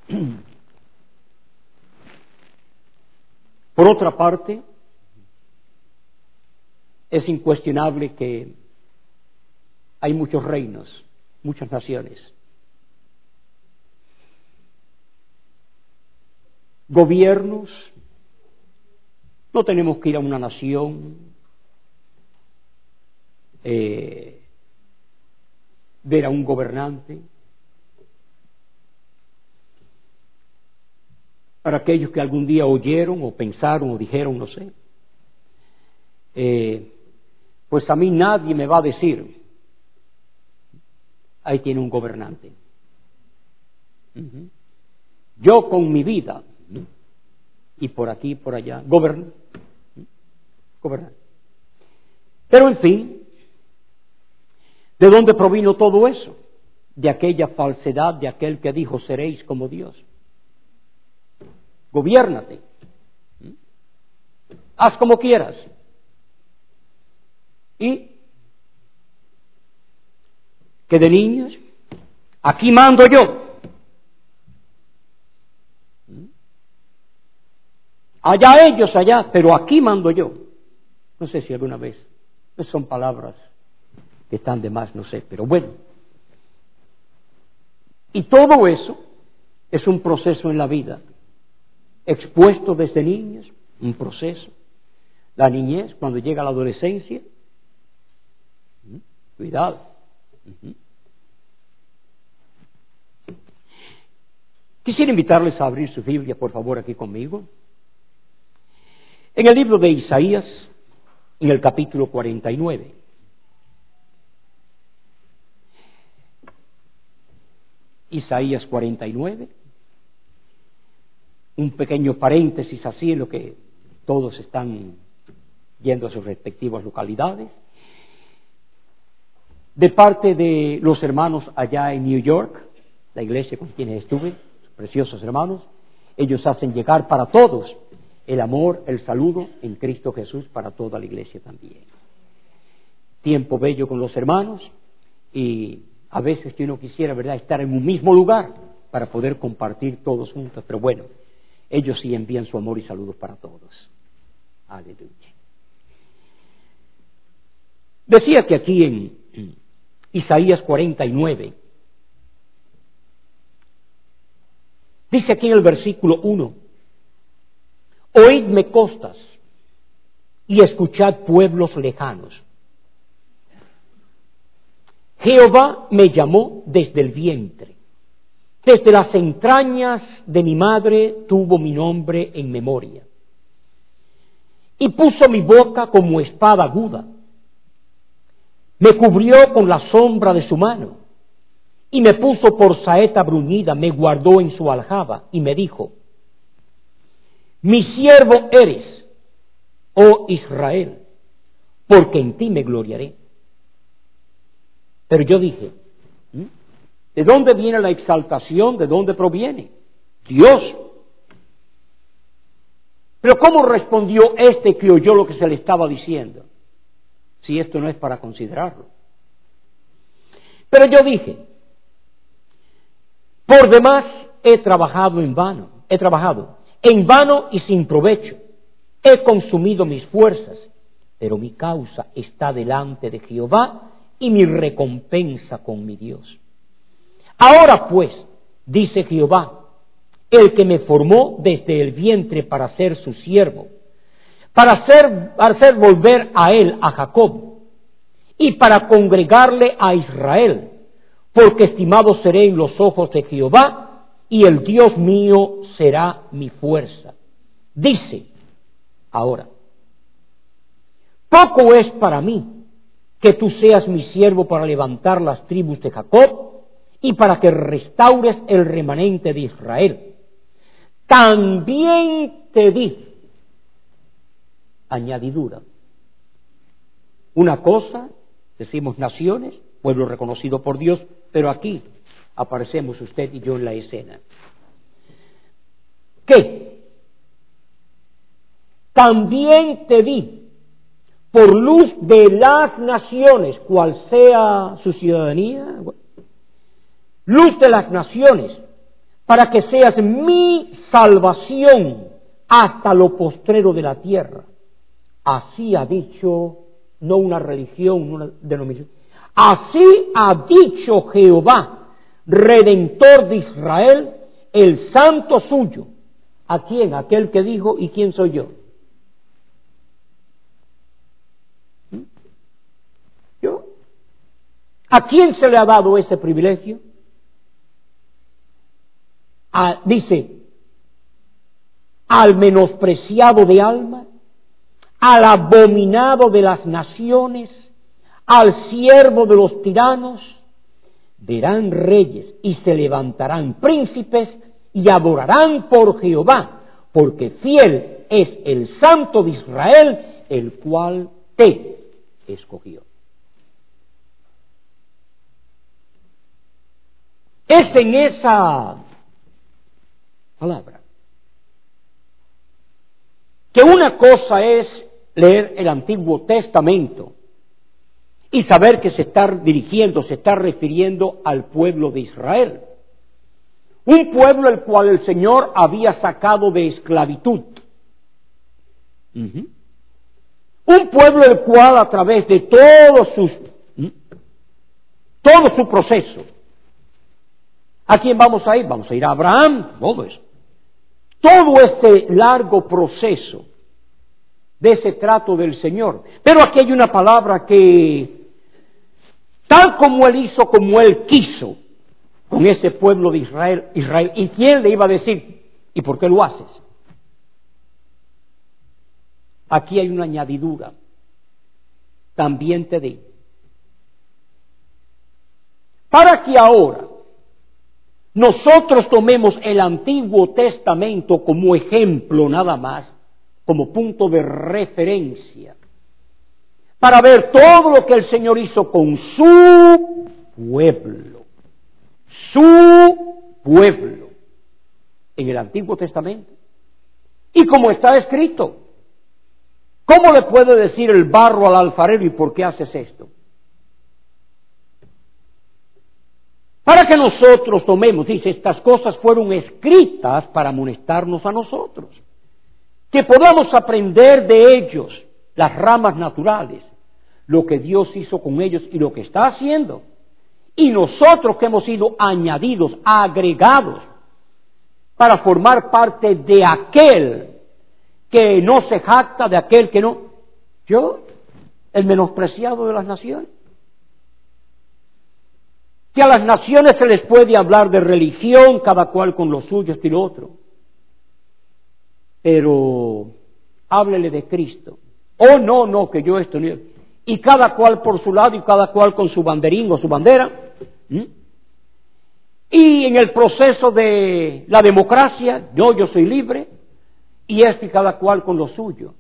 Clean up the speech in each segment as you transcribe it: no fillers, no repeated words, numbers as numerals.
Por otra parte, es incuestionable que hay muchos reinos, muchas naciones, gobiernos. No tenemos que ir a una nación, ver a un gobernante. Para aquellos que algún día oyeron o pensaron o dijeron, no sé, pues a mí nadie me va a decir, ahí tiene un gobernante. Yo con mi vida, y por aquí y por allá, gobernar. Pero en fin, ¿de dónde provino todo eso? De aquella falsedad de aquel que dijo, seréis como Dios. Gobiérnate. Haz como quieras. Y que de niños, aquí mando yo. Allá ellos, allá, pero aquí mando yo. No sé si alguna vez, no son palabras que están de más, no sé, pero bueno. Y todo eso es un proceso en la vida, expuesto desde niños, un proceso. La niñez, cuando llega a la adolescencia, cuidado. Quisiera invitarles a abrir su Biblia, por favor, aquí conmigo. En el libro de Isaías, en el capítulo 49. Isaías 49. Un pequeño paréntesis así en lo que todos están yendo a sus respectivas localidades. De parte de los hermanos allá en New York, la iglesia con quienes estuve, preciosos hermanos, ellos hacen llegar para todos el amor, el saludo en Cristo Jesús para toda la iglesia también. Tiempo bello con los hermanos y a veces que uno quisiera, ¿verdad?, estar en un mismo lugar para poder compartir todos juntos, pero bueno, ellos sí envían su amor y saludos para todos. Aleluya. Decía que aquí en Isaías 49, dice aquí en el versículo 1, oídme costas y escuchad pueblos lejanos. Jehová me llamó desde el vientre, desde las entrañas de mi madre tuvo mi nombre en memoria, y puso mi boca como espada aguda, me cubrió con la sombra de su mano, y me puso por saeta bruñida, me guardó en su aljaba, y me dijo, mi siervo eres, oh Israel, porque en ti me gloriaré. Pero yo dije, ¿de dónde viene la exaltación? ¿De dónde proviene? Dios. Pero ¿cómo respondió este que oyó lo que se le estaba diciendo? Si esto no es para considerarlo. Pero yo dije, por demás he trabajado en vano y sin provecho. He consumido mis fuerzas, pero mi causa está delante de Jehová y mi recompensa con mi Dios. Ahora pues, dice Jehová, el que me formó desde el vientre para ser su siervo, para hacer volver a él, a Jacob, y para congregarle a Israel, porque estimado seré en los ojos de Jehová, y el Dios mío será mi fuerza. Dice, ahora, poco es para mí que tú seas mi siervo para levantar las tribus de Jacob y para que restaures el remanente de Israel. También te di añadidura. Una cosa, decimos naciones, pueblo reconocido por Dios, pero aquí aparecemos usted y yo en la escena. ¿Qué? También te di por luz de las naciones, cual sea su ciudadanía, luz de las naciones, para que seas mi salvación hasta lo postrero de la tierra. Así ha dicho, no una religión, no una denominación. Así ha dicho Jehová, Redentor de Israel, el santo suyo. ¿A quién? Aquel que dijo, ¿y quién soy yo? ¿Yo? ¿A quién se le ha dado ese privilegio? Dice, al menospreciado de alma, al abominado de las naciones, al siervo de los tiranos, verán reyes y se levantarán príncipes y adorarán por Jehová, porque fiel es el Santo de Israel, el cual te escogió. Es en esa palabra que una cosa es leer el Antiguo Testamento y saber que se está dirigiendo, se está refiriendo al pueblo de Israel. Un pueblo el cual el Señor había sacado de esclavitud. Un pueblo el cual a través de todo su proceso. ¿A quién vamos a ir? Vamos a ir a Abraham, todo eso. Todo este largo proceso de ese trato del Señor. Pero aquí hay una palabra que, tal como Él hizo, como Él quiso, con ese pueblo de Israel, ¿y quién le iba a decir? ¿Y por qué lo haces? Aquí hay una añadidura. También te di. Para que ahora nosotros tomemos el Antiguo Testamento como ejemplo nada más, como punto de referencia, para ver todo lo que el Señor hizo con su pueblo en el Antiguo Testamento. Y como está escrito, ¿cómo le puede decir el barro al alfarero y por qué haces esto? Para que nosotros tomemos, dice, estas cosas fueron escritas para amonestarnos a nosotros, que podamos aprender de ellos, las ramas naturales, lo que Dios hizo con ellos y lo que está haciendo. Y nosotros que hemos sido añadidos, agregados, para formar parte de aquel que no se jacta, de aquel que no. Yo, el menospreciado de las naciones. Que a las naciones se les puede hablar de religión, cada cual con lo suyo, esto y lo otro. Pero háblele de Cristo. Oh, no, que yo esto no. Y cada cual por su lado y cada cual con su banderín o su bandera. Y en el proceso de la democracia, yo soy libre, y esto y cada cual con lo suyo.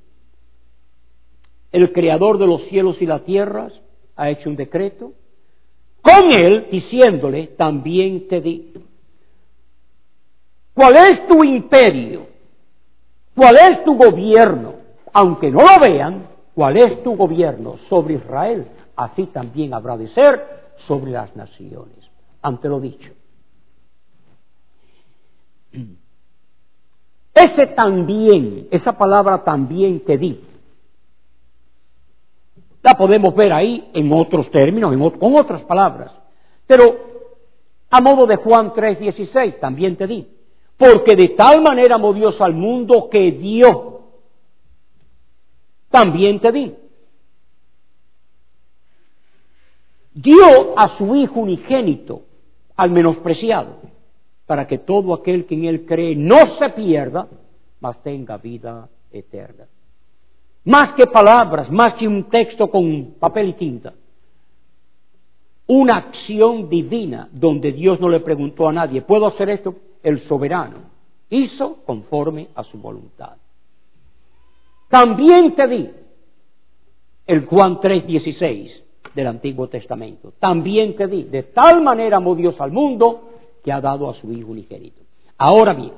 El creador de los cielos y las tierras ha hecho un decreto con él, diciéndole, también te di. ¿Cuál es tu imperio? ¿Cuál es tu gobierno? Aunque no lo vean, ¿cuál es tu gobierno sobre Israel? Así también habrá de ser sobre las naciones. Ante lo dicho. Ese también, esa palabra también te di, la podemos ver ahí en otros términos, con otras palabras. Pero a modo de Juan 3:16, también te di. Porque de tal manera amó Dios al mundo que dio. También te di. Dio a su Hijo unigénito, al menospreciado, para que todo aquel que en Él cree no se pierda, mas tenga vida eterna. Más que palabras, más que un texto con papel y tinta. Una acción divina donde Dios no le preguntó a nadie, ¿puedo hacer esto? El soberano hizo conforme a su voluntad. También te di el Juan 3:16 del Antiguo Testamento. También te di, de tal manera amó Dios al mundo que ha dado a su Hijo unigénito. Ahora bien,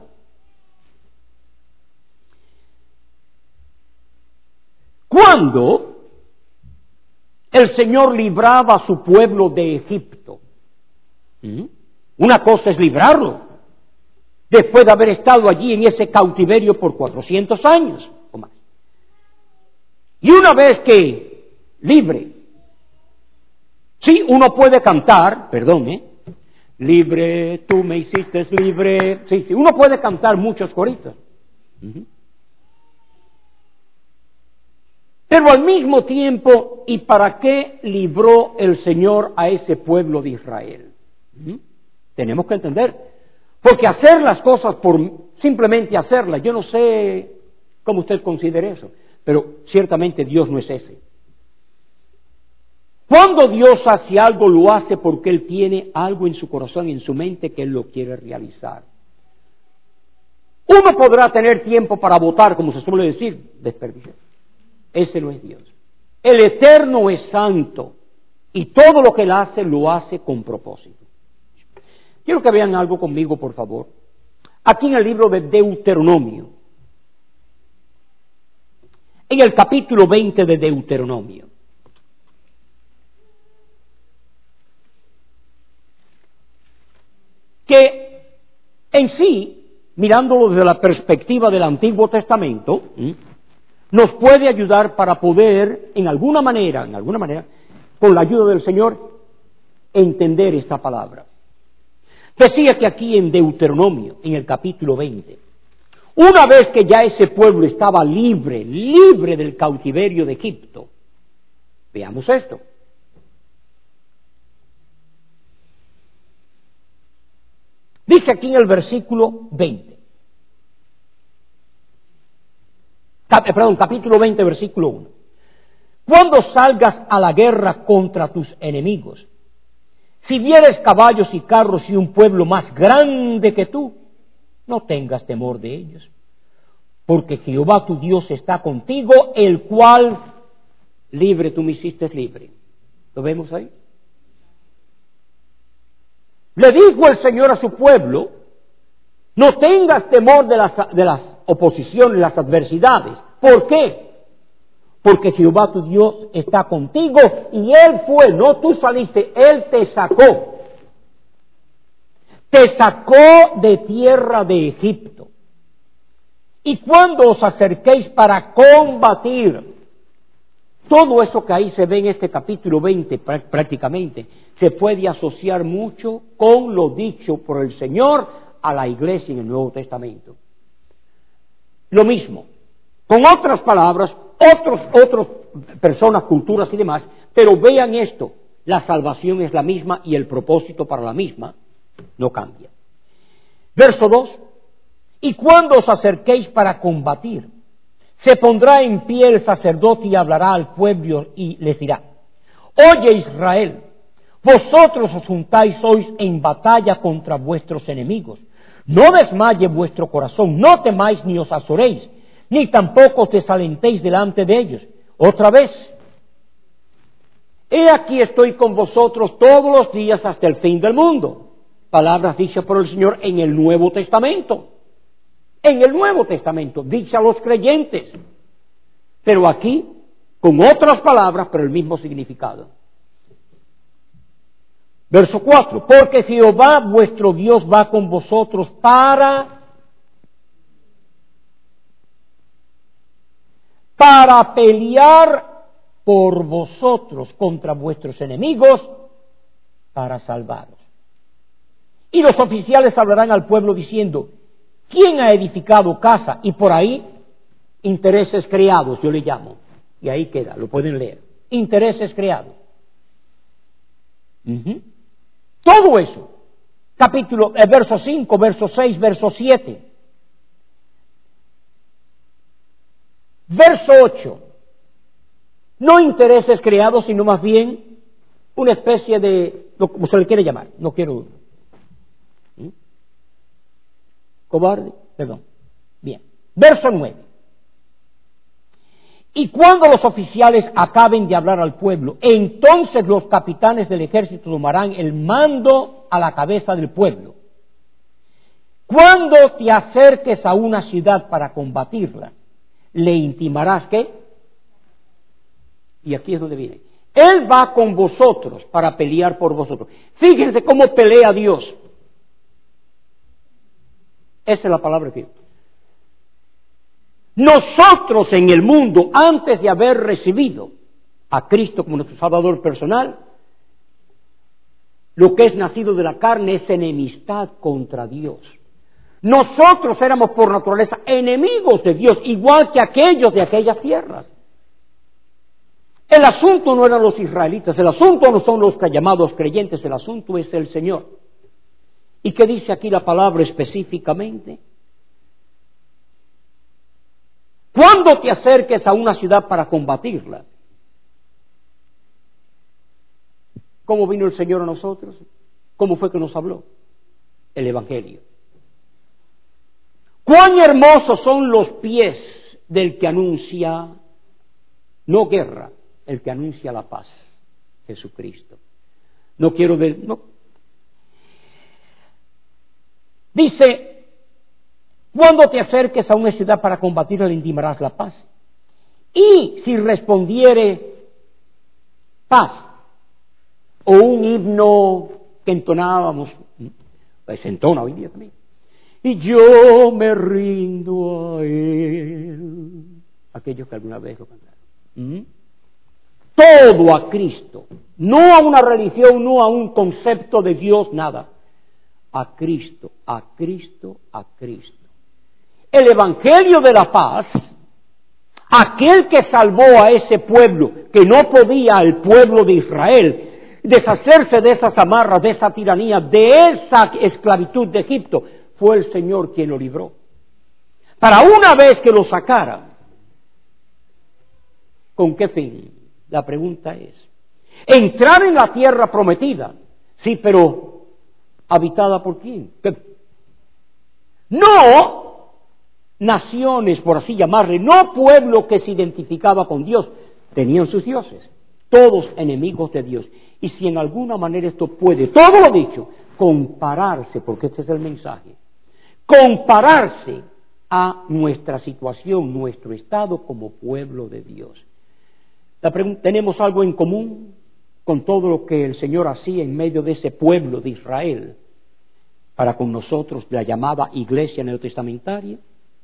cuando el Señor libraba a su pueblo de Egipto, una cosa es librarlo después de haber estado allí en ese cautiverio por 400 años o más. Y una vez que libre, sí, uno puede cantar, libre, tú me hiciste libre, sí, uno puede cantar muchos coritos. Pero al mismo tiempo, ¿y para qué libró el Señor a ese pueblo de Israel? Tenemos que entender, porque hacer las cosas por simplemente hacerlas, yo no sé cómo usted considera eso, pero ciertamente Dios no es ese. Cuando Dios hace algo, lo hace porque Él tiene algo en su corazón y en su mente que Él lo quiere realizar. Uno podrá tener tiempo para votar, como se suele decir, desperdicio. Ese no es Dios. El Eterno es santo y todo lo que Él hace, lo hace con propósito. Quiero que vean algo conmigo, por favor. Aquí en el libro de Deuteronomio, en el capítulo 20 de Deuteronomio, que en sí, mirándolo desde la perspectiva del Antiguo Testamento, nos puede ayudar para poder, en alguna manera, con la ayuda del Señor, entender esta palabra. Decía que aquí en Deuteronomio, en el capítulo 20, una vez que ya ese pueblo estaba libre del cautiverio de Egipto, veamos esto. Dice aquí en el versículo 20, capítulo 20, versículo 1. Cuando salgas a la guerra contra tus enemigos, si vieres caballos y carros y un pueblo más grande que tú, no tengas temor de ellos, porque Jehová tu Dios está contigo, el cual libre tú me hiciste libre. ¿Lo vemos ahí? Le dijo el Señor a su pueblo, no tengas temor de las oposiciones, las adversidades. ¿Por qué? Porque Jehová tu Dios está contigo y Él fue, no tú saliste, Él te sacó. Te sacó de tierra de Egipto. Y cuando os acerquéis para combatir, todo eso que ahí se ve en este capítulo 20 prácticamente, se puede asociar mucho con lo dicho por el Señor a la iglesia en el Nuevo Testamento. Lo mismo, con otras palabras, otras personas, culturas y demás, pero vean esto, la salvación es la misma y el propósito para la misma no cambia. Verso 2, y cuando os acerquéis para combatir, se pondrá en pie el sacerdote y hablará al pueblo y les dirá, oye Israel, vosotros os juntáis hoy en batalla contra vuestros enemigos. No desmaye vuestro corazón, no temáis ni os azoréis, ni tampoco os desalentéis delante de ellos. Otra vez, he aquí estoy con vosotros todos los días hasta el fin del mundo. Palabras dichas por el Señor en el Nuevo Testamento. En el Nuevo Testamento, dicha a los creyentes. Pero aquí, con otras palabras, pero el mismo significado. Verso 4, porque Jehová vuestro Dios va con vosotros para pelear por vosotros contra vuestros enemigos, para salvaros. Y los oficiales hablarán al pueblo diciendo, ¿quién ha edificado casa? Y por ahí, intereses creados, yo le llamo. Y ahí queda, lo pueden leer. Intereses creados. Todo eso. Verso 5, verso 6, verso 7. Verso 8. No intereses creados, sino más bien una especie de, como se le quiere llamar, no quiero... Cobarde, perdón. Bien. Verso 9. Y cuando los oficiales acaben de hablar al pueblo, entonces los capitanes del ejército tomarán el mando a la cabeza del pueblo. Cuando te acerques a una ciudad para combatirla, le intimarás que, y aquí es donde viene, Él va con vosotros para pelear por vosotros. Fíjense cómo pelea Dios. Esa es la palabra que... Nosotros en el mundo, antes de haber recibido a Cristo como nuestro Salvador personal, lo que es nacido de la carne es enemistad contra Dios. Nosotros éramos por naturaleza enemigos de Dios, igual que aquellos de aquellas tierras. El asunto no eran los israelitas, el asunto no son los llamados creyentes, el asunto es el Señor. ¿Y qué dice aquí la palabra específicamente? Cuando te acerques a una ciudad para combatirla, ¿cómo vino el Señor a nosotros? ¿Cómo fue que nos habló? El Evangelio. Cuán hermosos son los pies del que anuncia no guerra, el que anuncia la paz, Jesucristo. No quiero ver, no. Dice, cuando te acerques a una ciudad para combatirla, le intimarás la paz. Y si respondiere paz, o un himno que entonábamos, pues entona hoy día también, y yo me rindo a Él, aquellos que alguna vez lo cantaron. Todo a Cristo, no a una religión, no a un concepto de Dios, nada. A Cristo, a Cristo, a Cristo. El Evangelio de la paz, aquel que salvó a ese pueblo, que no podía el pueblo de Israel deshacerse de esas amarras, de esa tiranía, de esa esclavitud de Egipto, fue el Señor quien lo libró. Para una vez que lo sacara, ¿con qué fin? La pregunta es, entrar en la tierra prometida, sí, pero ¿habitada por quién? No naciones, por así llamarle, no pueblo que se identificaba con Dios, tenían sus dioses, todos enemigos de Dios. Y si en alguna manera esto puede, todo lo dicho, compararse, porque este es el mensaje, compararse a nuestra situación, nuestro estado como pueblo de Dios. La pregunta, ¿tenemos algo en común con todo lo que el Señor hacía en medio de ese pueblo de Israel para con nosotros, la llamada iglesia neotestamentaria?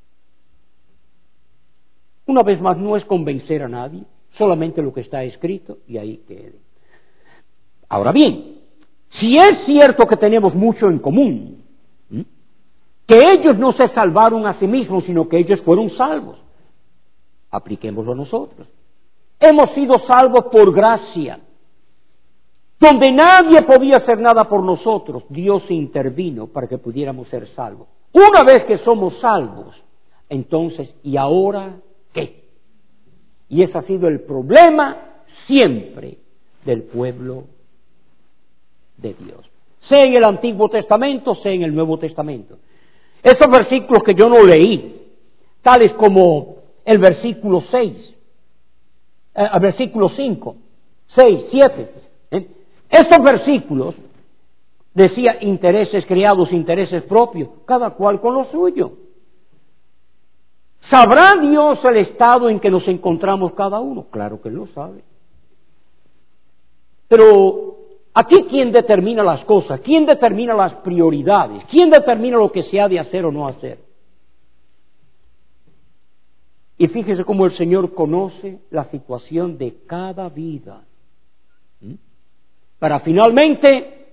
Una vez más, no es convencer a nadie, solamente lo que está escrito y ahí quede. Ahora bien, si es cierto que tenemos mucho en común, que ellos no se salvaron a sí mismos, sino que ellos fueron salvos, apliquémoslo a nosotros. Hemos sido salvos por gracia. Donde nadie podía hacer nada por nosotros, Dios intervino para que pudiéramos ser salvos. Una vez que somos salvos, entonces, ¿y ahora qué? Y ese ha sido el problema siempre del pueblo de Dios. Sea en el Antiguo Testamento, sea en el Nuevo Testamento. Esos versículos que yo no leí, tales como el versículo 6, el versículo 5, 6, 7, esos versículos decía intereses creados, intereses propios, cada cual con lo suyo. ¿Sabrá Dios el estado en que nos encontramos cada uno? Claro que Él lo sabe. Pero aquí, ¿quién determina las cosas? ¿Quién determina las prioridades? ¿Quién determina lo que se ha de hacer o no hacer? Y fíjese cómo el Señor conoce la situación de cada vida. Para finalmente,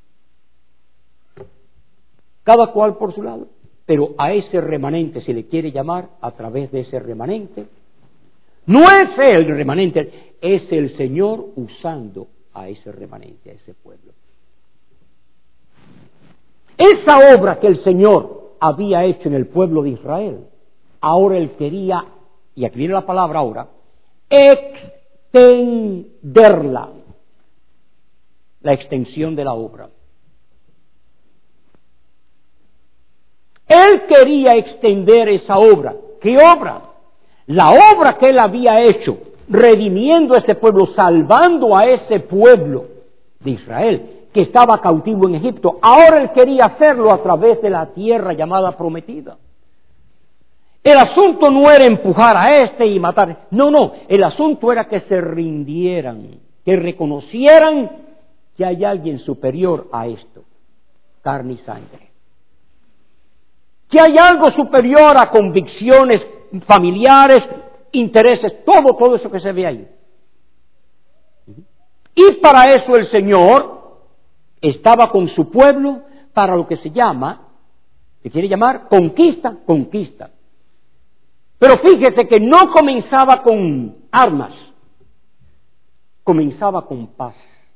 cada cual por su lado, pero a ese remanente, si le quiere llamar, a través de ese remanente, no es el remanente, es el Señor usando a ese remanente, a ese pueblo. Esa obra que el Señor había hecho en el pueblo de Israel, ahora Él quería, y aquí viene la palabra ahora, extenderla, la extensión de la obra. Él quería extender esa obra. ¿Qué obra? La obra que Él había hecho, redimiendo a ese pueblo, salvando a ese pueblo de Israel, que estaba cautivo en Egipto. Ahora Él quería hacerlo a través de la tierra llamada prometida. El asunto no era empujar a este y matar. No. El asunto era que se rindieran, que reconocieran que hay alguien superior a esto, carne y sangre. Que que hay algo superior a convicciones familiares, intereses, todo eso que se ve ahí. Y para eso el Señor estaba con su pueblo para lo que se quiere llamar conquista. Pero fíjese que no comenzaba con armas, comenzaba con paz.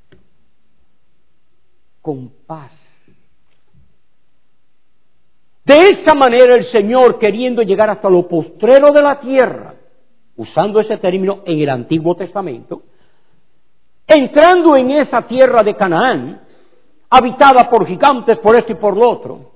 Con paz. De esa manera el Señor, queriendo llegar hasta lo postrero de la tierra, usando ese término en el Antiguo Testamento, entrando en esa tierra de Canaán, habitada por gigantes, por esto y por lo otro,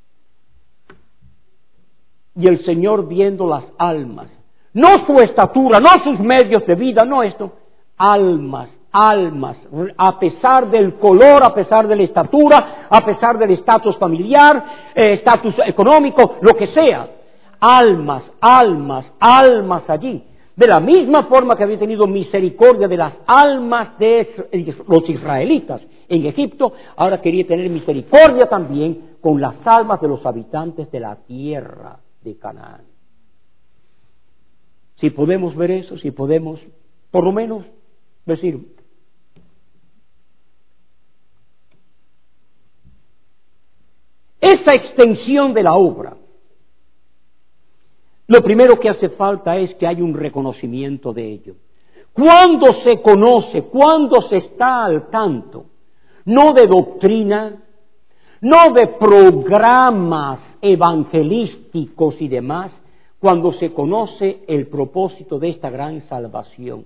y el Señor viendo las almas, no su estatura, no sus medios de vida, no esto, almas, a pesar del color, a pesar de la estatura, a pesar del estatus familiar, estatus económico, lo que sea, almas allí. De la misma forma que había tenido misericordia de las almas de los israelitas en Egipto, ahora quería tener misericordia también con las almas de los habitantes de la tierra de Canaán. Si podemos ver eso, si podemos, por lo menos, decir, esa extensión de la obra, lo primero que hace falta es que haya un reconocimiento de ello. Cuando se conoce, cuando se está al tanto, no de doctrina, no de programas evangelísticos y demás, cuando se conoce el propósito de esta gran salvación.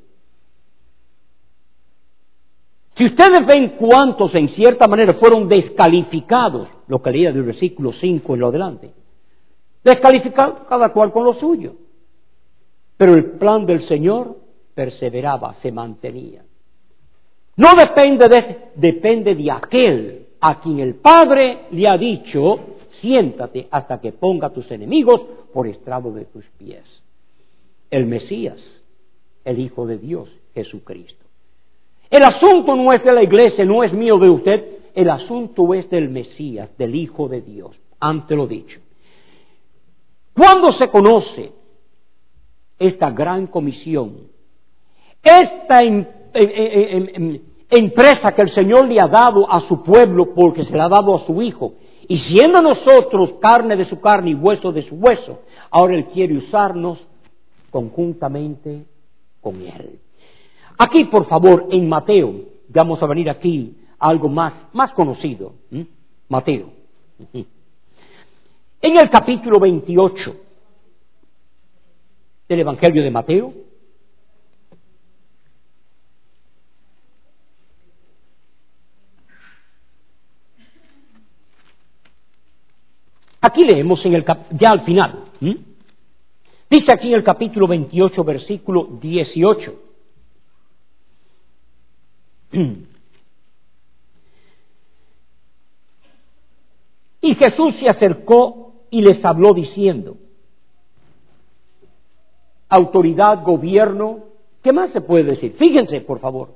Si ustedes ven cuántos en cierta manera fueron descalificados, lo que leía del versículo 5 en lo adelante, descalificados cada cual con lo suyo, pero el plan del Señor perseveraba, se mantenía. No depende de aquel a quien el Padre le ha dicho, siéntate hasta que ponga a tus enemigos por estrado de tus pies. El Mesías, el Hijo de Dios, Jesucristo. El asunto no es de la iglesia, no es mío de usted, el asunto es del Mesías, del Hijo de Dios, ante lo dicho. Cuando se conoce esta gran comisión, esta empresa que el Señor le ha dado a su pueblo porque se la ha dado a su Hijo, y siendo nosotros carne de su carne y hueso de su hueso, ahora Él quiere usarnos conjuntamente con Él. Aquí, por favor, en Mateo, vamos a venir aquí a algo más conocido. Mateo. En el capítulo 28 del Evangelio de Mateo, aquí leemos ya al final. Dice aquí en el capítulo 28, versículo 18. Y Jesús se acercó y les habló diciendo, autoridad, gobierno, ¿qué más se puede decir? Fíjense, por favor,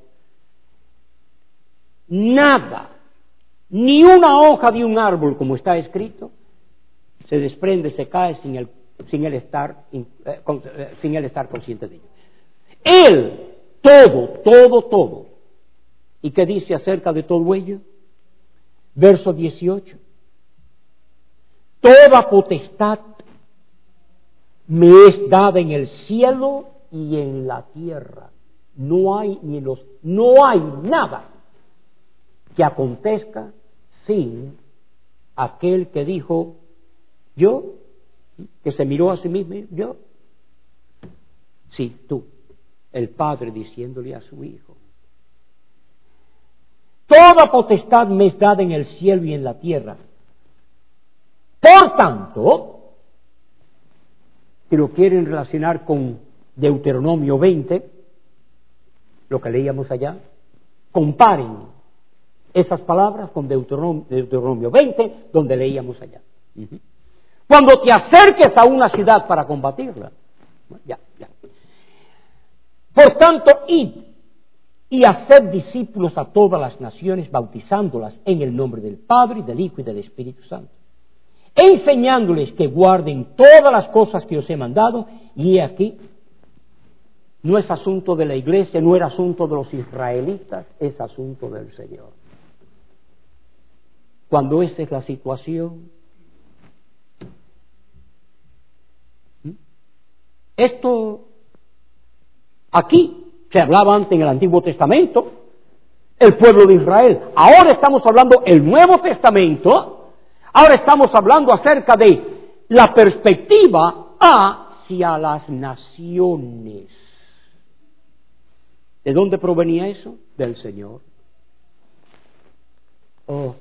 nada, ni una hoja de un árbol, como está escrito, se desprende, se cae sin él estar consciente de ello. Él, todo. ¿Y qué dice acerca de todo ello? Verso 18. Toda potestad me es dada en el cielo y en la tierra. No hay nada que acontezca sin aquel que dijo yo, que se miró a sí mismo, yo. Sí, tú, el Padre diciéndole a su Hijo. Toda potestad me es dada en el cielo y en la tierra. Por tanto, si lo quieren relacionar con Deuteronomio 20, lo que leíamos allá, comparen esas palabras con Deuteronomio 20, donde leíamos allá. Cuando te acerques a una ciudad para combatirla, ya. Por tanto, id y haced discípulos a todas las naciones, bautizándolas en el nombre del Padre, y del Hijo y del Espíritu Santo, enseñándoles que guarden todas las cosas que os he mandado, y he aquí, no es asunto de la iglesia, no era asunto de los israelitas, es asunto del Señor. Cuando esa es la situación, esto aquí se hablaba antes en el Antiguo Testamento, el pueblo de Israel. Ahora estamos hablando el Nuevo Testamento. Ahora estamos hablando acerca de la perspectiva hacia las naciones. ¿De dónde provenía eso? Del Señor. Oh.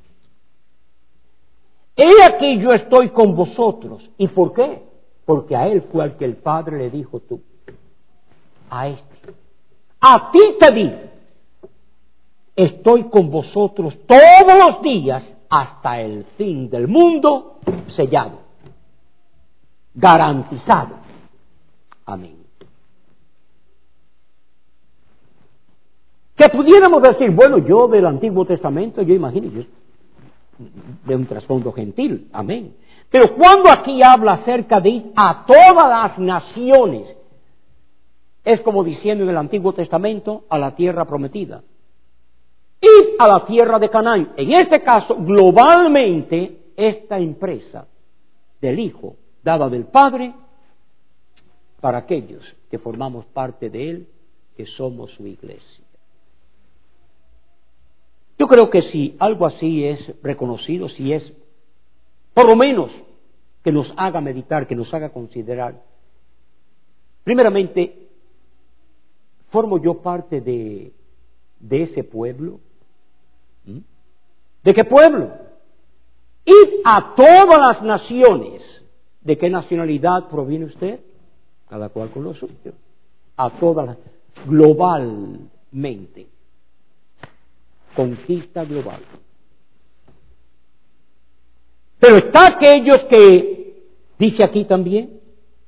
He aquí yo estoy con vosotros. ¿Y por qué? Porque a él fue al que el Padre le dijo tú. A este. A ti te di. Estoy con vosotros todos los días hasta el fin del mundo, sellado, garantizado. Amén. Que pudiéramos decir, bueno, yo del Antiguo Testamento, yo imagino, yo de un trasfondo gentil, amén. Pero cuando aquí habla acerca de ir a todas las naciones, es como diciendo en el Antiguo Testamento a la tierra prometida. Ir a la tierra de Canaán. En este caso, globalmente, esta empresa del Hijo, dada del Padre, para aquellos que formamos parte de Él, que somos su iglesia. Yo creo que si algo así es reconocido, si es, por lo menos, que nos haga meditar, que nos haga considerar, primeramente, ¿formo yo parte de ese pueblo? ¿De qué pueblo? Id a todas las naciones. ¿De qué nacionalidad proviene usted? Cada cual con lo suyo. A todas las, globalmente. Conquista global. Pero está aquellos que, dice aquí también,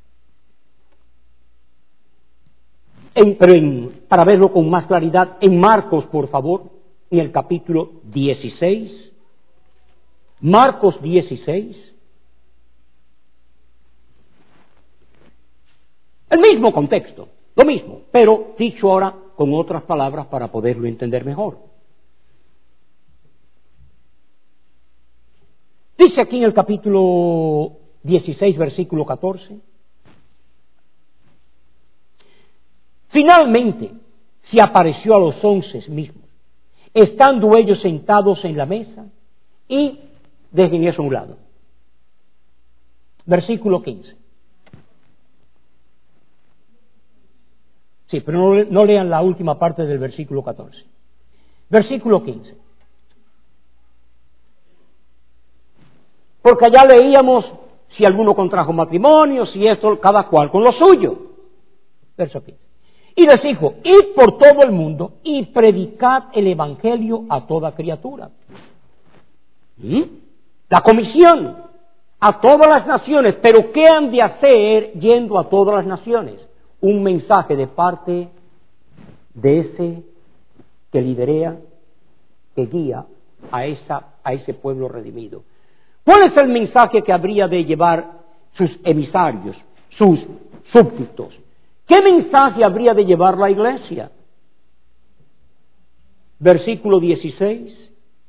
para verlo con más claridad, en Marcos, por favor, en el capítulo 16, Marcos 16, el mismo contexto, lo mismo, pero dicho ahora con otras palabras para poderlo entender mejor. Dice aquí en el capítulo 16, versículo 14, finalmente se apareció a los 11 mismos, estando ellos sentados en la mesa, y dejen eso a un lado. Versículo 15. Sí, pero no lean la última parte del versículo 14. Versículo 15. Porque allá leíamos si alguno contrajo matrimonio, si esto, cada cual con lo suyo. Verso 15. Y les dijo, id por todo el mundo y predicad el evangelio a toda criatura. La comisión a todas las naciones. Pero ¿qué han de hacer yendo a todas las naciones? Un mensaje de parte de ese que liderea, que guía a ese pueblo redimido. ¿Cuál es el mensaje que habría de llevar sus emisarios, sus súbditos? ¿Qué mensaje habría de llevar la iglesia? Versículo 16.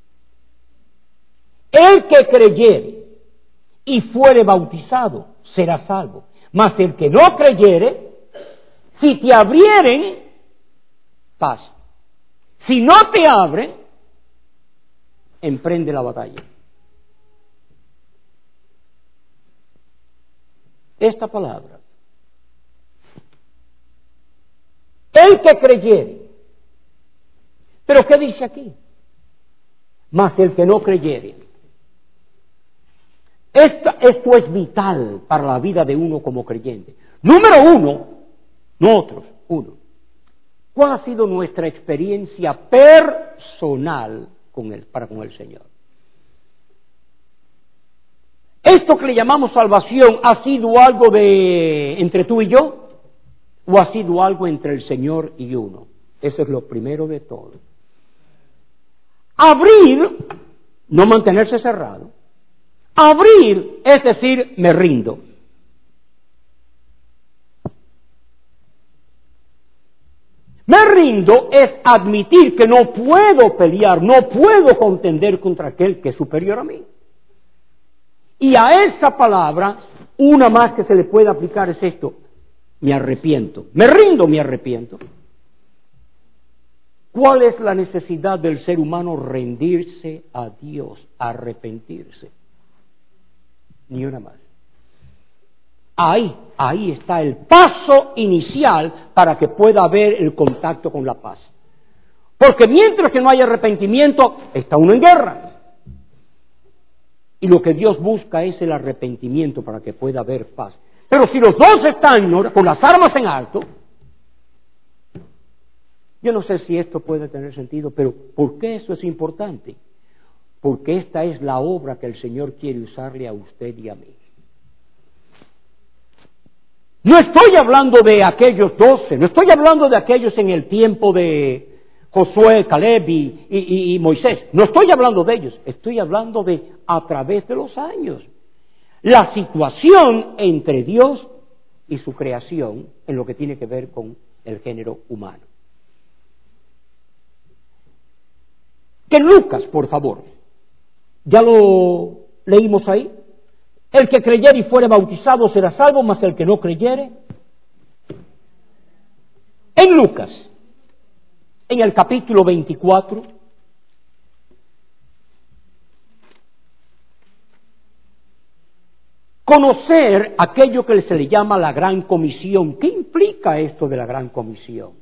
El que creyere y fuere bautizado será salvo, mas el que no creyere, si te abrieren, pasa. Si no te abren, emprende la batalla. Esta palabra. El que creyere. ¿Pero qué dice aquí? Mas el que no creyere. Esto es vital para la vida de uno como creyente. Número uno, no otros, uno. ¿Cuál ha sido nuestra experiencia personal con el Señor? ¿Esto que le llamamos salvación ha sido algo de entre tú y yo? ¿O ha sido algo entre el Señor y uno? Eso es lo primero de todo. Abrir, no mantenerse cerrado. Abrir es decir, me rindo. Me rindo es admitir que no puedo pelear, no puedo contender contra aquel que es superior a mí. Y a esa palabra, una más que se le puede aplicar es esto: me arrepiento. Me rindo, me arrepiento. ¿Cuál es la necesidad del ser humano? Rendirse a Dios, arrepentirse. Ni una más. Ahí está el paso inicial para que pueda haber el contacto con la paz. Porque mientras que no hay arrepentimiento, está uno en guerra. Y lo que Dios busca es el arrepentimiento para que pueda haber paz. Pero si los dos están con las armas en alto, yo no sé si esto puede tener sentido, pero ¿por qué eso es importante? Porque esta es la obra que el Señor quiere usarle a usted y a mí. No estoy hablando de aquellos 12, no estoy hablando de aquellos en el tiempo de Josué, Caleb y Moisés. No estoy hablando de ellos, estoy hablando de a través de los años. La situación entre Dios y su creación en lo que tiene que ver con el género humano. Que en Lucas, por favor, ya lo leímos ahí. El que creyere y fuere bautizado será salvo, mas el que no creyere. En Lucas, en el capítulo 24, conocer aquello que se le llama la gran comisión. ¿Qué implica esto de la gran comisión?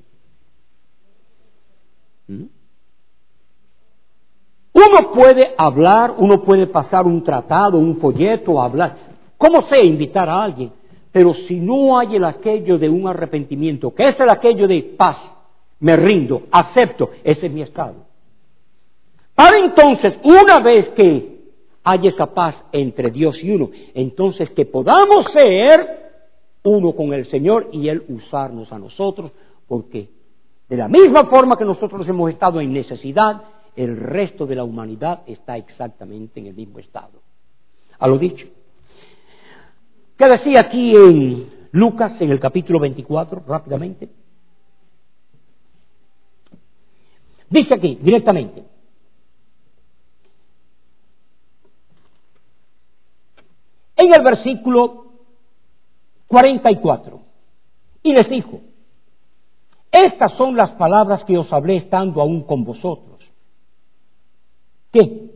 Uno puede hablar, uno puede pasar un tratado, un folleto, hablar, como sea, invitar a alguien, pero si no hay el aquello de un arrepentimiento, que es el aquello de paz, me rindo, acepto, ese es mi estado. Para entonces, una vez que hay esa paz entre Dios y uno, entonces que podamos ser uno con el Señor y Él usarnos a nosotros, porque de la misma forma que nosotros hemos estado en necesidad, el resto de la humanidad está exactamente en el mismo estado. A lo dicho. ¿Qué decía aquí en Lucas, en el capítulo 24, rápidamente? Dice aquí, directamente: en el versículo 44, y les dijo: estas son las palabras que os hablé estando aún con vosotros. ¿Qué?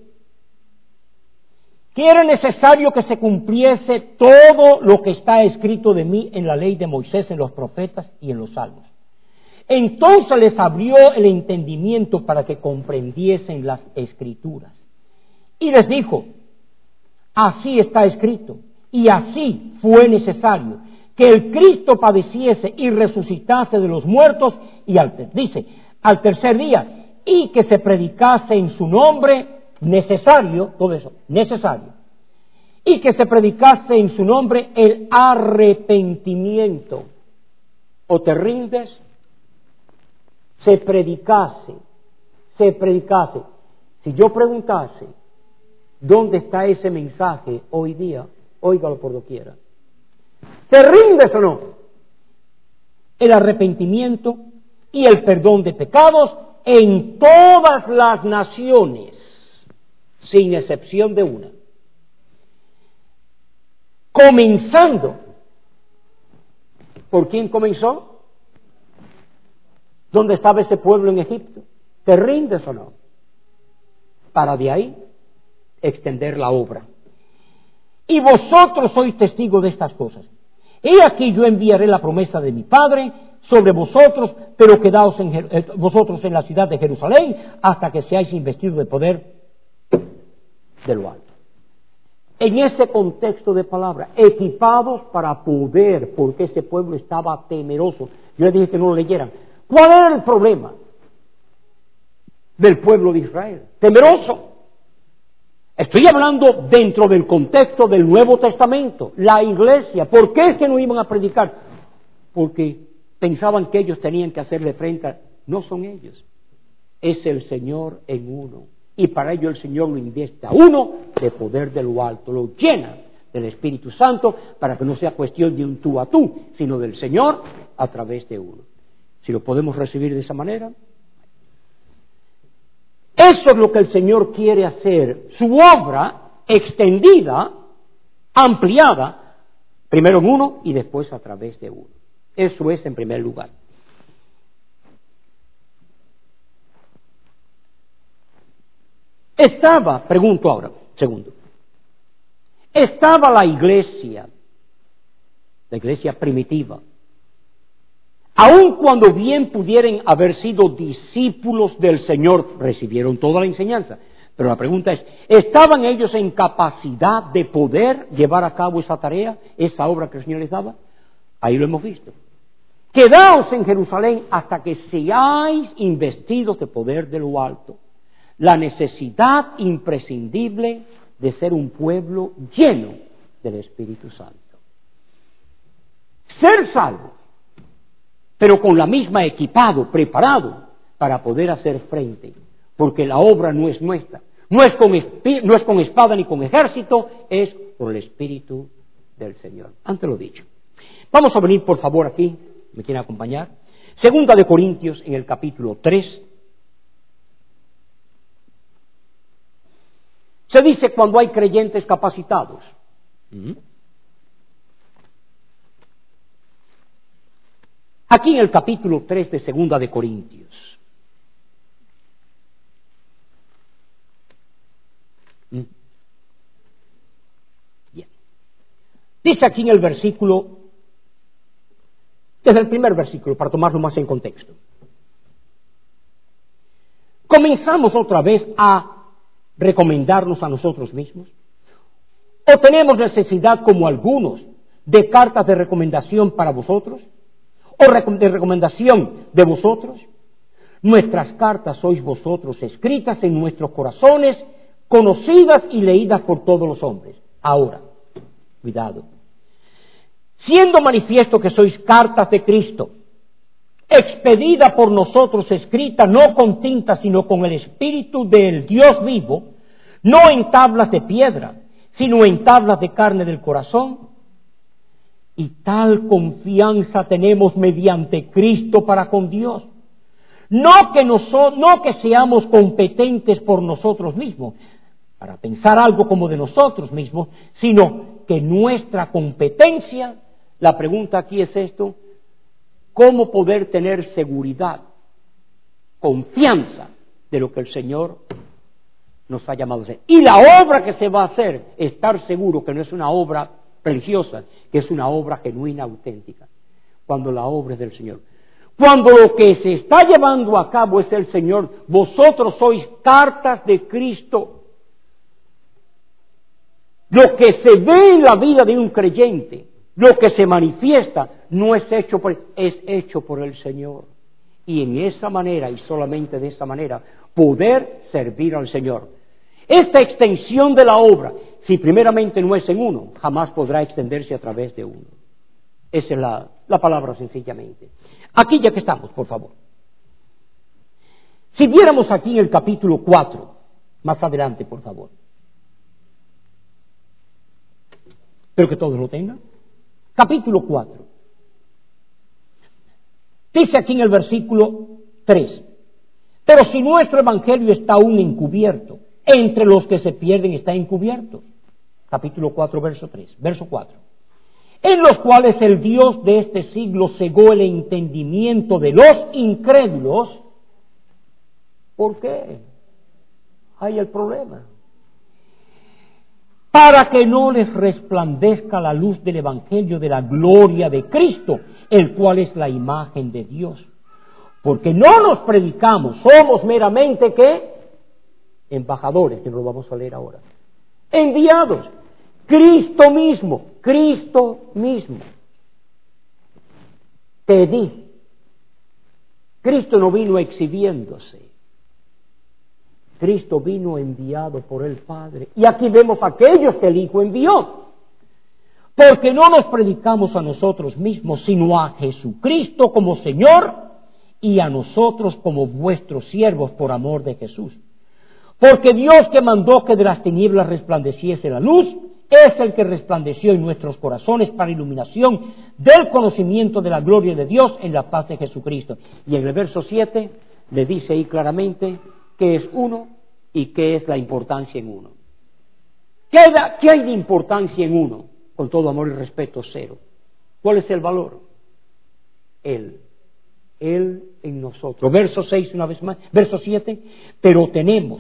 Que era necesario que se cumpliese todo lo que está escrito de mí en la ley de Moisés, en los profetas y en los salmos. Entonces les abrió el entendimiento para que comprendiesen las escrituras. Y les dijo: así está escrito, y así fue necesario, que el Cristo padeciese y resucitase de los muertos, y al tercer día, y que se predicase en su nombre, necesario, todo eso, necesario, y que se predicase en su nombre el arrepentimiento. O te rindes, se predicase. Si yo preguntase, ¿dónde está ese mensaje hoy día? Óigalo por doquiera. ¿Te rindes o no? El arrepentimiento y el perdón de pecados en todas las naciones, sin excepción de una. Comenzando. ¿Por quién comenzó? ¿Dónde estaba ese pueblo en Egipto? ¿Te rindes o no? Para de ahí extender la obra. Y vosotros sois testigos de estas cosas. He aquí yo enviaré la promesa de mi Padre sobre vosotros, pero quedaos vosotros en la ciudad de Jerusalén hasta que seáis investidos de poder de lo alto. En ese contexto de palabra, equipados para poder, porque ese pueblo estaba temeroso. Yo les dije que no lo leyeran. ¿Cuál era el problema del pueblo de Israel? Temeroso. Estoy hablando dentro del contexto del Nuevo Testamento, la iglesia. ¿Por qué es que no iban a predicar? Porque pensaban que ellos tenían que hacerle frente a... No son ellos, es el Señor en uno. Y para ello el Señor lo invierte a uno de poder de lo alto, lo llena del Espíritu Santo para que no sea cuestión de un tú a tú, sino del Señor a través de uno. Si lo podemos recibir de esa manera. Eso es lo que el Señor quiere hacer, su obra extendida, ampliada, primero en uno y después a través de uno. Eso es en primer lugar. Pregunto ahora, segundo, estaba la iglesia primitiva, aun cuando bien pudieran haber sido discípulos del Señor, recibieron toda la enseñanza, pero la pregunta es, ¿estaban ellos en capacidad de poder llevar a cabo esa tarea, esa obra que el Señor les daba? Ahí lo hemos visto. Quedaos en Jerusalén hasta que seáis investidos de poder de lo alto. La necesidad imprescindible de ser un pueblo lleno del Espíritu Santo. Ser salvo, pero con la misma equipado, preparado para poder hacer frente, porque la obra no es nuestra, no es con espada ni con ejército, es por el Espíritu del Señor. Antes lo dicho. Vamos a venir por favor aquí, ¿me quieren acompañar? Segunda de Corintios en el capítulo 3. Se dice cuando hay creyentes capacitados. Aquí en el capítulo 3 de Segunda de Corintios. Bien. Dice aquí en el versículo, desde el primer versículo, para tomarlo más en contexto. Comenzamos otra vez a recomendarnos a nosotros mismos? ¿O tenemos necesidad, como algunos, de cartas de recomendación para vosotros? ¿O de recomendación de vosotros? Nuestras cartas sois vosotros, escritas en nuestros corazones, conocidas y leídas por todos los hombres. Ahora, cuidado. Siendo manifiesto que sois cartas de Cristo, expedida por nosotros, escrita no con tinta, sino con el Espíritu del Dios vivo, no en tablas de piedra, sino en tablas de carne del corazón. Y tal confianza tenemos mediante Cristo para con Dios. No que seamos competentes por nosotros mismos, para pensar algo como de nosotros mismos, sino que nuestra competencia, la pregunta aquí es esto, ¿cómo poder tener seguridad, confianza de lo que el Señor nos ha llamado a hacer? Y la obra que se va a hacer, estar seguro que no es una obra religiosa, que es una obra genuina, auténtica, cuando la obra es del Señor. Cuando lo que se está llevando a cabo es el Señor, vosotros sois cartas de Cristo. Lo que se ve en la vida de un creyente, lo que se manifiesta, no es hecho por él, es hecho por el Señor. Y en esa manera, y solamente de esa manera, poder servir al Señor. Esta extensión de la obra, si primeramente no es en uno, jamás podrá extenderse a través de uno. Esa es la palabra sencillamente. Aquí ya que estamos, por favor. Si viéramos aquí en el capítulo 4, más adelante, por favor. Pero que todos lo tengan. Capítulo 4. Dice aquí en el versículo 3. Pero si nuestro evangelio está aún encubierto, entre los que se pierden está encubierto. Capítulo 4, verso 3. Verso 4. En los cuales el Dios de este siglo cegó el entendimiento de los incrédulos. ¿Por qué? Hay el problema. Para que no les resplandezca la luz del Evangelio de la gloria de Cristo, el cual es la imagen de Dios. Porque no nos predicamos, somos meramente ¿qué? Embajadores, que lo vamos a leer ahora. Enviados. Cristo mismo. Te di. Cristo no vino exhibiéndose. Cristo vino enviado por el Padre. Y aquí vemos a aquellos que el Hijo envió. Porque no nos predicamos a nosotros mismos, sino a Jesucristo como Señor y a nosotros como vuestros siervos por amor de Jesús. Porque Dios que mandó que de las tinieblas resplandeciese la luz, es el que resplandeció en nuestros corazones para iluminación del conocimiento de la gloria de Dios en la paz de Jesucristo. Y en el verso 7 le dice ahí claramente qué es uno y qué es la importancia en uno. ¿Qué hay de importancia en uno? Con todo amor y respeto, cero. ¿Cuál es el valor? Él en nosotros. Verso 6 una vez más, verso 7, pero tenemos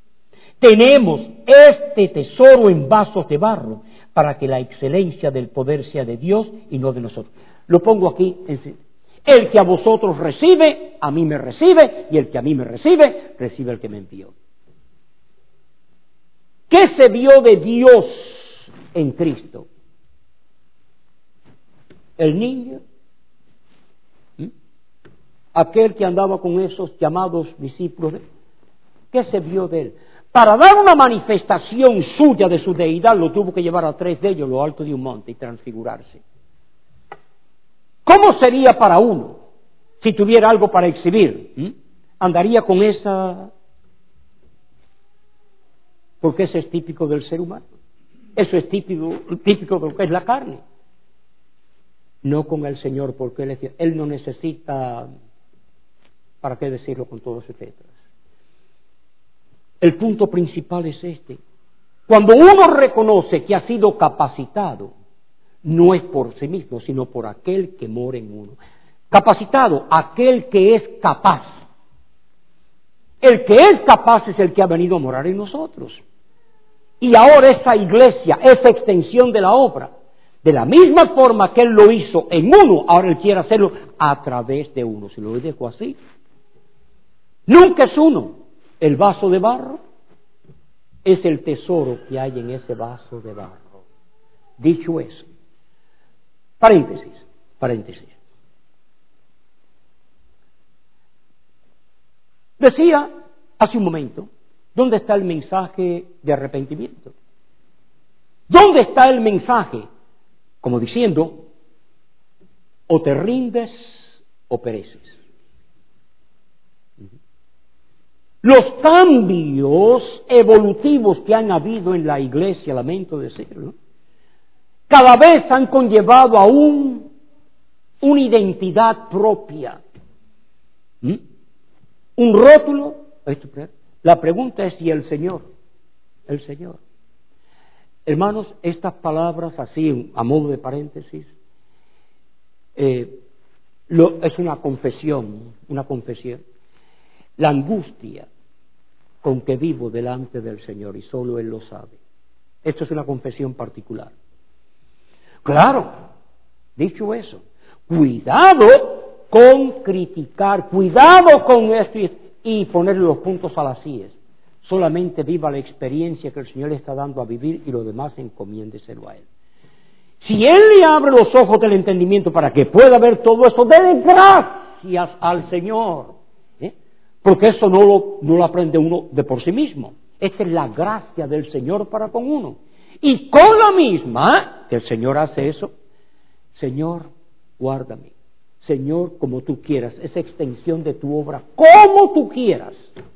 este tesoro en vasos de barro, para que la excelencia del poder sea de Dios y no de nosotros. Lo pongo aquí en el que a vosotros recibe, a mí me recibe, y el que a mí me recibe, recibe el que me envió. ¿Qué se vio de Dios en Cristo? El niño, aquel que andaba con esos llamados discípulos, ¿qué se vio de él? Para dar una manifestación suya de su deidad, lo tuvo que llevar a 3 de ellos, lo alto de un monte, y transfigurarse. ¿Cómo sería para uno si tuviera algo para exhibir? ¿Andaría con esa? Porque eso es típico del ser humano. Eso es típico de lo que es la carne. No con el Señor, porque Él no necesita, ¿para qué decirlo con todas sus letras? El punto principal es este. Cuando uno reconoce que ha sido capacitado, no es por sí mismo, sino por aquel que mora en uno. Capacitado, aquel que es capaz. El que es capaz es el que ha venido a morar en nosotros. Y ahora esa iglesia, esa extensión de la obra, de la misma forma que Él lo hizo en uno, ahora Él quiere hacerlo a través de uno. Si lo dejo así, nunca es uno. El vaso de barro es el tesoro que hay en ese vaso de barro. Dicho eso, paréntesis. Decía hace un momento, ¿dónde está el mensaje de arrepentimiento? ¿Dónde está el mensaje? Como diciendo, o te rindes o pereces. Los cambios evolutivos que han habido en la iglesia, lamento decirlo, cada vez han conllevado a una identidad propia. Un rótulo. La pregunta es si el Señor. Hermanos, estas palabras así, a modo de paréntesis, es una confesión. La angustia con que vivo delante del Señor, y solo Él lo sabe. Esto es una confesión particular. Claro, dicho eso, cuidado con criticar, cuidado con esto y ponerle los puntos a las íes. Solamente viva la experiencia que el Señor le está dando a vivir y lo demás encomiéndeselo a Él. Si Él le abre los ojos del entendimiento para que pueda ver todo eso, denle gracias al Señor. Porque eso no lo aprende uno de por sí mismo. Esta es la gracia del Señor para con uno. Y con la misma que el Señor hace eso, Señor, guárdame. Señor, como tú quieras, esa extensión de tu obra, como tú quieras.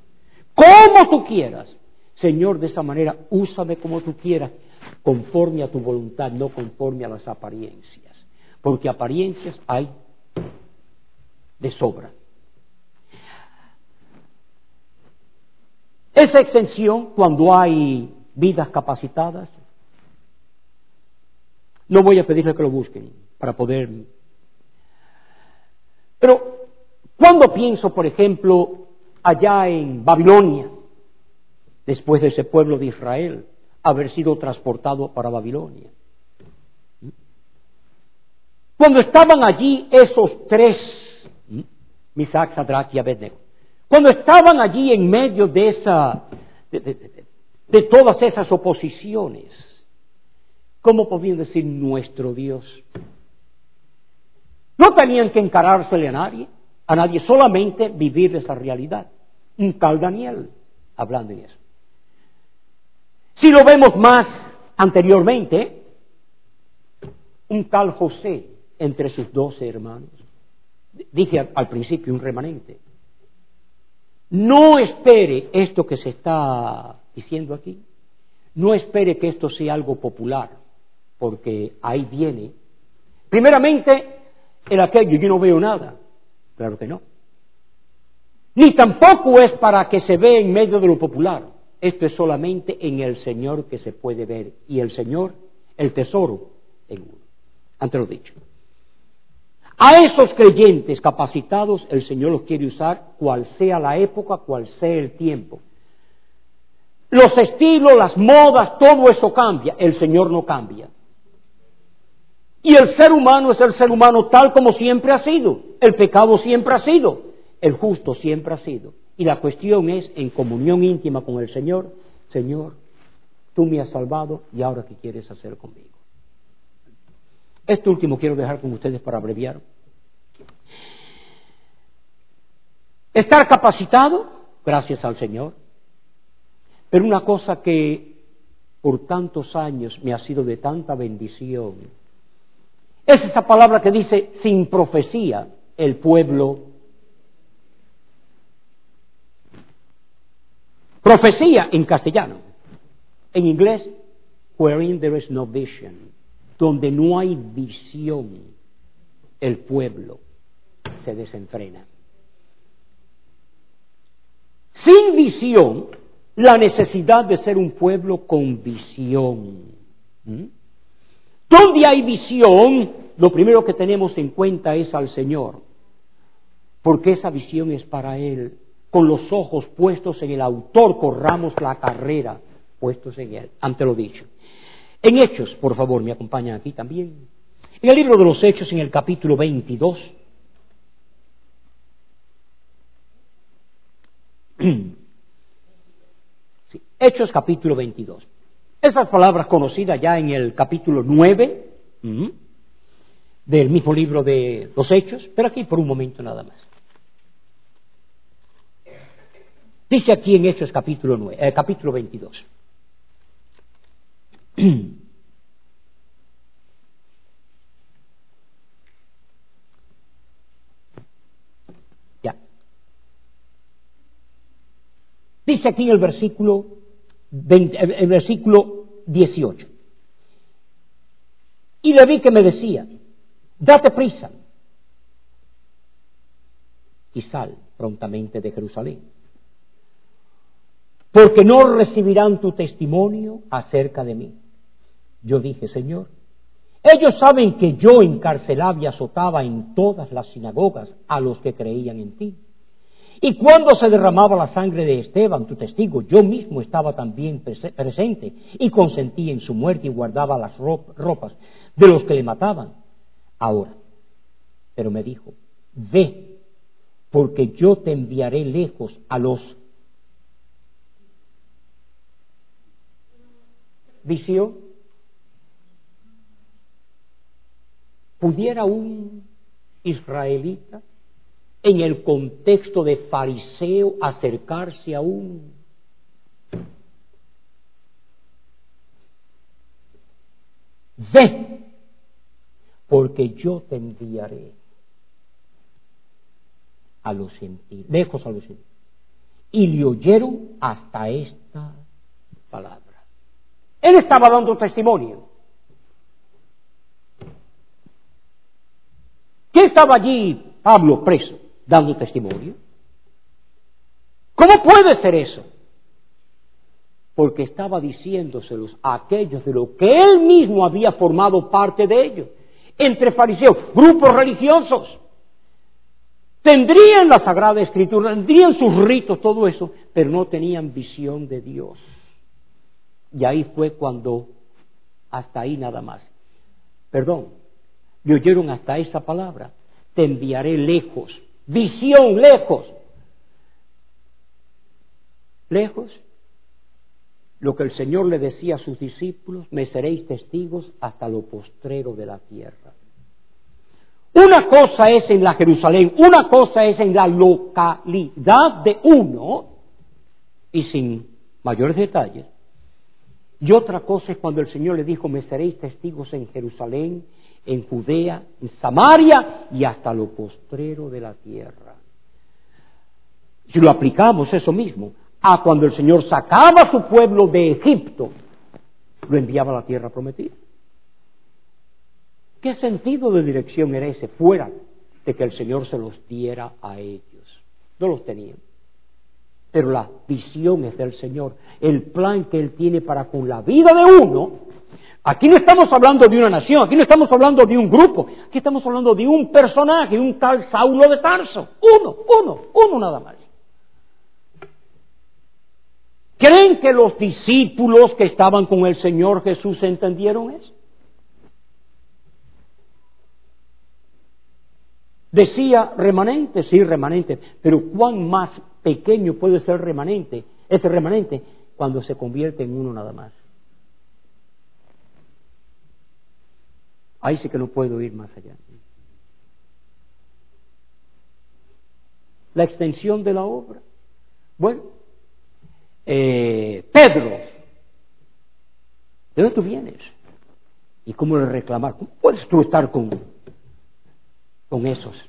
Señor, de esa manera, úsame como tú quieras, conforme a tu voluntad, no conforme a las apariencias. Porque apariencias hay de sobra. Esa extensión, cuando hay vidas capacitadas, no voy a pedirle que lo busquen para poder. Pero, cuando pienso, por ejemplo, allá en Babilonia, después de ese pueblo de Israel haber sido transportado para Babilonia, cuando estaban allí esos 3, Misac, Sadrach y Abednego, cuando estaban allí en medio de todas esas oposiciones, ¿cómo podían decir nuestro Dios? No tenían que encarársele a nadie, solamente vivir esa realidad. Un tal Daniel, hablando en eso. Si lo vemos más anteriormente, un tal José entre sus 12 hermanos. Dije al principio un remanente. No espere esto que se está diciendo aquí. No espere que esto sea algo popular, porque ahí viene. Primeramente, en aquello yo no veo nada. Claro que no. Ni tampoco es para que se vea en medio de lo popular. Esto es solamente en el Señor que se puede ver. Y el Señor, el tesoro en uno. Antes lo dicho. A esos creyentes capacitados, el Señor los quiere usar, cual sea la época, cual sea el tiempo. Los estilos, las modas, todo eso cambia. El Señor no cambia. Y el ser humano es el ser humano tal como siempre ha sido. El pecado siempre ha sido. El justo siempre ha sido. Y la cuestión es, en comunión íntima con el Señor, Señor, tú me has salvado y ahora ¿qué quieres hacer conmigo? Este último quiero dejar con ustedes para abreviar. Estar capacitado, gracias al Señor. Pero una cosa que por tantos años me ha sido de tanta bendición es esa palabra que dice, sin profecía, el pueblo. Profecía en castellano. En inglés, wherein there is no vision. Donde no hay visión, el pueblo se desenfrena. Sin visión, la necesidad de ser un pueblo con visión. Donde hay visión, lo primero que tenemos en cuenta es al Señor, porque esa visión es para Él. Con los ojos puestos en el autor, corramos la carrera, puestos en Él, ante lo dicho. En Hechos, por favor, me acompañan aquí también. En el libro de los Hechos, en el capítulo 22. Sí, Hechos capítulo 22. Esas palabras conocidas ya en el capítulo 9 del mismo libro de los Hechos, pero aquí por un momento nada más. Dice aquí en Hechos capítulo 22. Ya. Dice aquí en el versículo 18. Y le vi que me decía, date prisa y sal prontamente de Jerusalén, porque no recibirán tu testimonio acerca de mí. Yo dije, Señor, ellos saben que yo encarcelaba y azotaba en todas las sinagogas a los que creían en ti. Y cuando se derramaba la sangre de Esteban, tu testigo, yo mismo estaba también presente y consentí en su muerte y guardaba las ropas de los que le mataban. Ahora, pero me dijo, ve, porque yo te enviaré lejos a los visión. ¿Pudiera un israelita en el contexto de fariseo acercarse a un ve, porque yo te enviaré a los gentiles, lejos a los gentiles? Y le oyeron hasta esta palabra. Él estaba dando testimonio. ¿Qué estaba allí Pablo preso dando testimonio? ¿Cómo puede ser eso? Porque estaba diciéndoselos a aquellos de lo que él mismo había formado parte de ellos, entre fariseos, grupos religiosos. Tendrían la Sagrada Escritura, tendrían sus ritos, todo eso, pero no tenían visión de Dios. Y ahí fue cuando, hasta ahí nada más. Perdón, le oyeron hasta esa palabra, te enviaré lejos, visión lejos. Lejos, lo que el Señor le decía a sus discípulos, me seréis testigos hasta lo postrero de la tierra. Una cosa es en la Jerusalén, una cosa es en la localidad de uno, y sin mayores detalles, y otra cosa es cuando el Señor le dijo, me seréis testigos en Jerusalén, en Judea, en Samaria y hasta lo postrero de la tierra. Si lo aplicamos eso mismo a cuando el Señor sacaba a su pueblo de Egipto, lo enviaba a la tierra prometida. ¿Qué sentido de dirección era ese fuera de que el Señor se los diera a ellos? No los tenían. Pero la visión es del Señor, el plan que Él tiene para con la vida de uno. Aquí no estamos hablando de una nación, aquí no estamos hablando de un grupo, aquí estamos hablando de un personaje, un tal Saulo de Tarso. Uno nada más. ¿Creen que los discípulos que estaban con el Señor Jesús entendieron eso? Decía remanente, sí, remanente, pero ¿cuán más pequeño puede ser ese remanente, cuando se convierte en uno nada más? Ahí sí que no puedo ir más allá. La extensión de la obra. Bueno, Pedro, ¿de dónde tú vienes? ¿Y cómo le reclamar? ¿Cómo puedes tú estar con esos?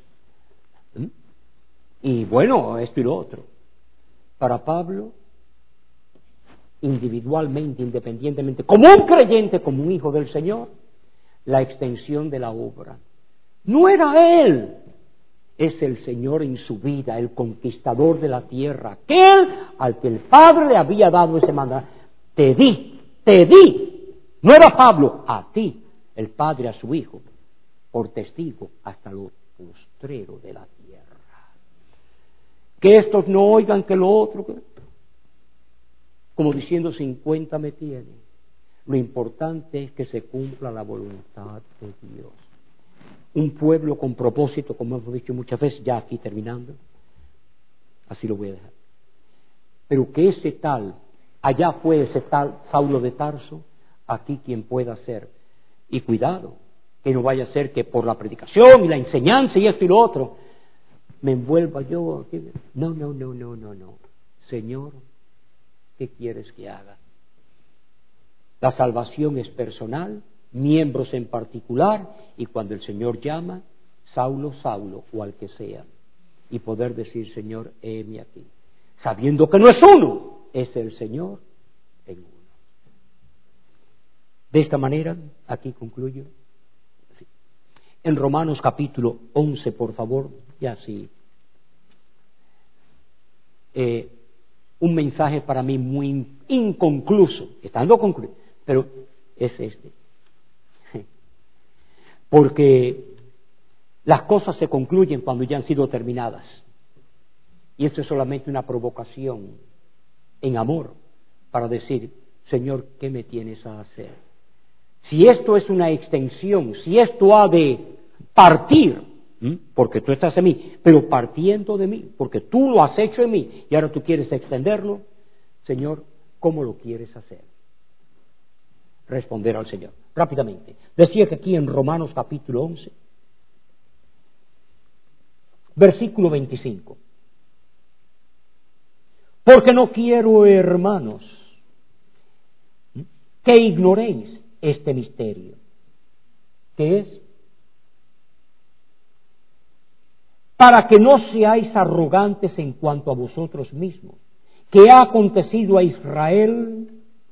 Y bueno, esto y lo otro. Para Pablo, individualmente, independientemente, como un creyente, como un hijo del Señor, la extensión de la obra no era él, es el Señor en su vida, el conquistador de la tierra, aquel al que el Padre le había dado ese mandato. Te di, no era Pablo, a ti, el Padre a su Hijo, por testigo hasta lo postrero de la tierra. Que estos no oigan que lo otro, como diciendo 50 me tienen. Lo importante es que se cumpla la voluntad de Dios. Un pueblo con propósito, como hemos dicho muchas veces, ya aquí terminando, así lo voy a dejar. Pero que ese tal, allá fue ese tal Saulo de Tarso, aquí quien pueda ser. Y cuidado, que no vaya a ser que por la predicación y la enseñanza y esto y lo otro, me envuelva yo. No. Señor, ¿qué quieres que haga? La salvación es personal, miembros en particular, y cuando el Señor llama, Saulo, o al que sea, y poder decir, Señor, heme aquí, sabiendo que no es uno, es el Señor en uno. De esta manera, aquí concluyo. Sí. En Romanos capítulo 11, por favor, ya sí. Un mensaje para mí muy inconcluso, estando concluido, pero es este. Porque las cosas se concluyen cuando ya han sido terminadas. Y esto es solamente una provocación en amor para decir, Señor, ¿qué me tienes a hacer? Si esto es una extensión, si esto ha de partir, porque tú estás en mí, pero partiendo de mí, porque tú lo has hecho en mí y ahora tú quieres extenderlo, Señor, ¿cómo lo quieres hacer? Responder al Señor rápidamente. Decía que aquí en Romanos capítulo 11, versículo 25, porque no quiero, hermanos, que ignoréis este misterio, que es para que no seáis arrogantes en cuanto a vosotros mismos, que ha acontecido a Israel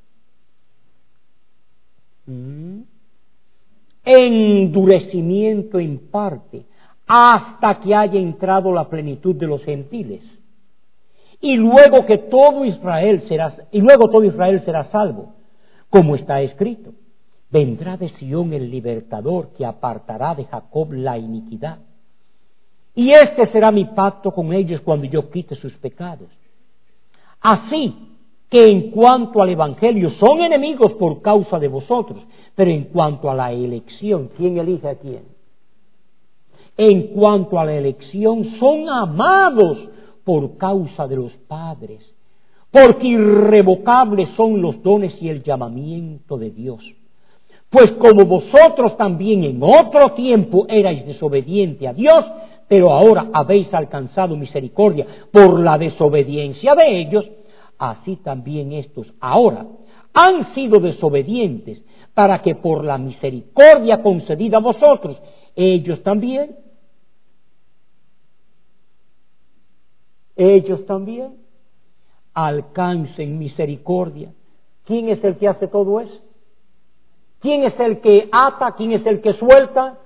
endurecimiento en parte, hasta que haya entrado la plenitud de los gentiles, y luego todo Israel será salvo, como está escrito, vendrá de Sión el libertador que apartará de Jacob la iniquidad. Y este será mi pacto con ellos cuando yo quite sus pecados. Así que en cuanto al Evangelio son enemigos por causa de vosotros, pero en cuanto a la elección, ¿quién elige a quién? En cuanto a la elección son amados por causa de los padres, porque irrevocables son los dones y el llamamiento de Dios. Pues como vosotros también en otro tiempo erais desobedientes a Dios, pero ahora habéis alcanzado misericordia por la desobediencia de ellos, así también estos ahora han sido desobedientes, para que por la misericordia concedida a vosotros, ellos también ellos también alcancen misericordia. ¿Quién es el que hace todo eso? ¿Quién es el que ata? ¿Quién es el que suelta?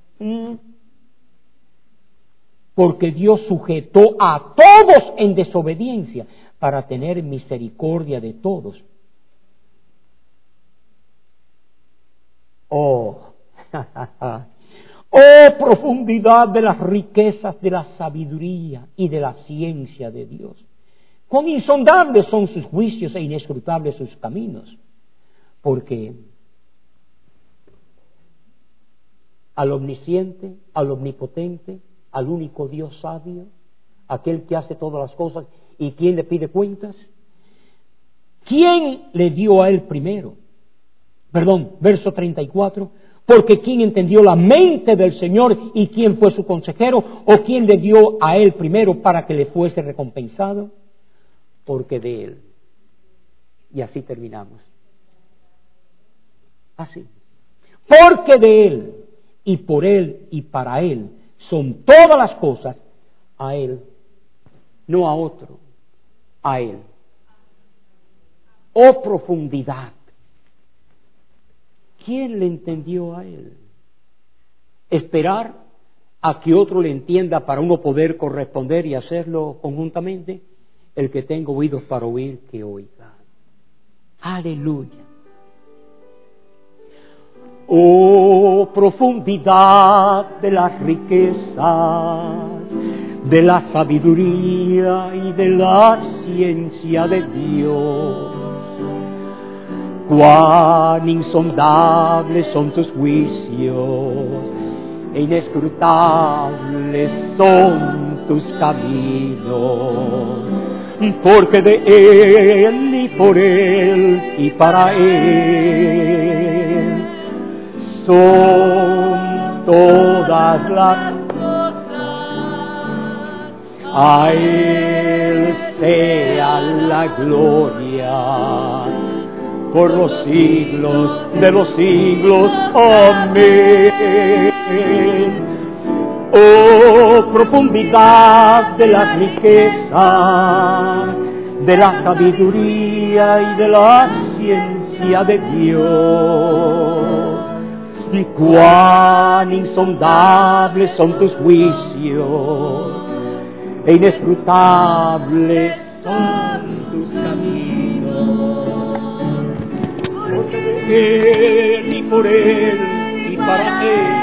Porque Dios sujetó a todos en desobediencia para tener misericordia de todos. Oh, oh profundidad de las riquezas de la sabiduría y de la ciencia de Dios. Cuán insondables son sus juicios e inescrutables sus caminos. Porque al omnisciente, al omnipotente, al único Dios sabio, aquel que hace todas las cosas y quien le pide cuentas, ¿quién le dio a él primero? Verso 34, porque ¿quién entendió la mente del Señor y quién fue su consejero? ¿O quién le dio a él primero para que le fuese recompensado? Porque de él. Y así terminamos. Así. Porque de él y por él y para él son todas las cosas, a él, no a otro, a él. Oh profundidad. ¿Quién le entendió a él? Esperar a que otro le entienda para uno poder corresponder y hacerlo conjuntamente. El que tenga oídos para oír, que oiga. Aleluya. Oh profundidad de las riquezas, de la sabiduría y de la ciencia de Dios. Cuán insondables son tus juicios e inescrutables son tus caminos, porque de él y por él y para él son todas las cosas. A él sea la gloria por los siglos de los siglos. Amén. Oh profundidad de la riqueza, de la sabiduría y de la ciencia de Dios. Cuán insondables son tus juicios e inescrutables son tus caminos. Porque de él y por él y para él